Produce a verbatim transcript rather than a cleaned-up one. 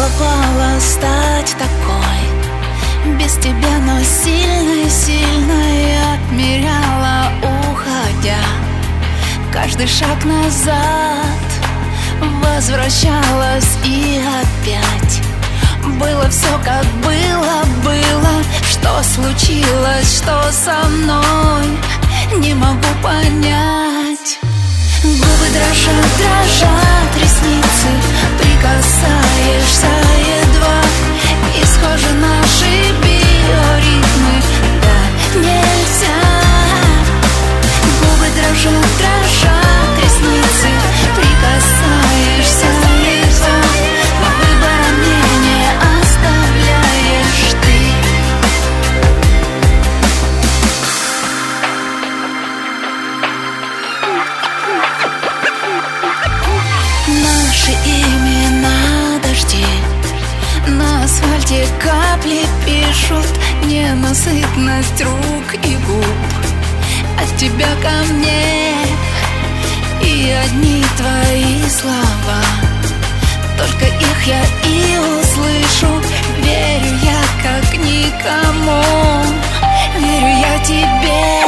попала стать такой? Без тебя, но сильно-сильно я отмеряла, уходя. Каждый шаг назад возвращалась и опять было все как было, было. Что случилось, что со мной, не могу понять. Губы дрожат, дрожат ресницы, прикасаешься едва, и схожи наши биоритмы, да, нельзя. Губы дрожат, дрожат ресницы, прикасаешься едва, но выбора мне не оставляешь ты. Наши имена дожди на асфальте капли пишут ненасытность рук и губ. От тебя ко мне и одни твои слова, только их я и услышу. Верю я как никому, верю я тебе.